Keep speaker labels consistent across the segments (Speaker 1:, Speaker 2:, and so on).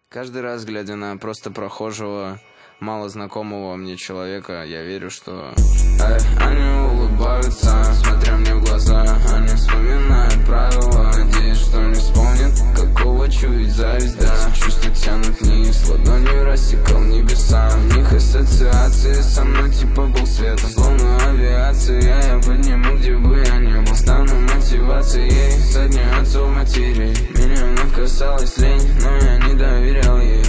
Speaker 1: Каждый раз, глядя на просто прохожего, мало знакомого мне человека, я верю, что они улыбаются, смотря мне в глаза. Они вспоминают правила, надеюсь, что не вспомнят, какого чует зависть, да. Чувства тянут вниз, ладонью рассекал небеса. В них ассоциации со мной типа был свет, словно авиация. Я подниму, где бы я ни был, стану мотивацией со отцов матерей. Меня вновь касалась лень, но я не доверял ей,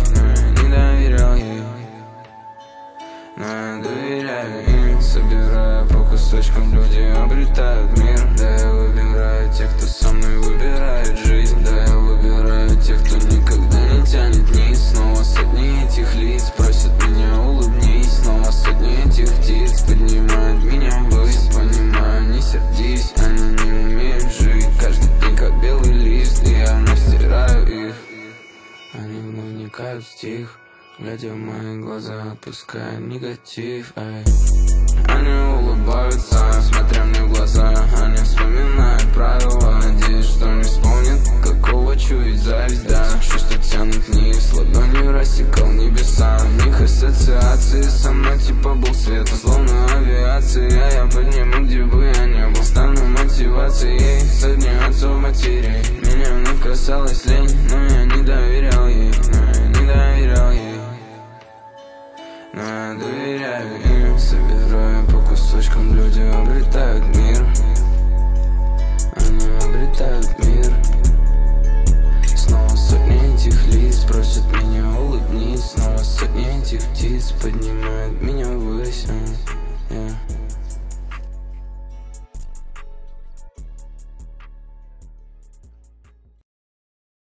Speaker 1: но я доверяю им. Собирая по кусочкам, люди обретают мир. Да, я выбираю тех, кто со мной выбирает жизнь. Да, я выбираю тех, кто никогда не тянет вниз. Снова сотни этих лиц просят меня улыбнись. Снова сотни этих птиц поднимают меня ввысь. Понимаю, не сердись, они не умеют жить. Каждый день как белый лист, и я вновь стираю их. Они вновь вникают в стих, глядя в мои глаза, отпуская негатив, ай. Они улыбаются, смотря мне в глаза. Они вспоминают правила, надеюсь, что не вспомнят, какого чует зависть, да. Чувства тянут вниз, ладонью рассекал небеса. В них ассоциации со мной типа был свет, словно авиация. Я подниму, где бы я ни был, стану мотивацией со дня отцов матерей. Меня вновь касалась лень, но я не доверял ей, но я доверяю им. Собирая по кусочкам, люди обретают мир. Они обретают мир. Снова сотни этих лиц просят меня улыбнись. Снова сотни этих птиц поднимают меня ввысь, yeah.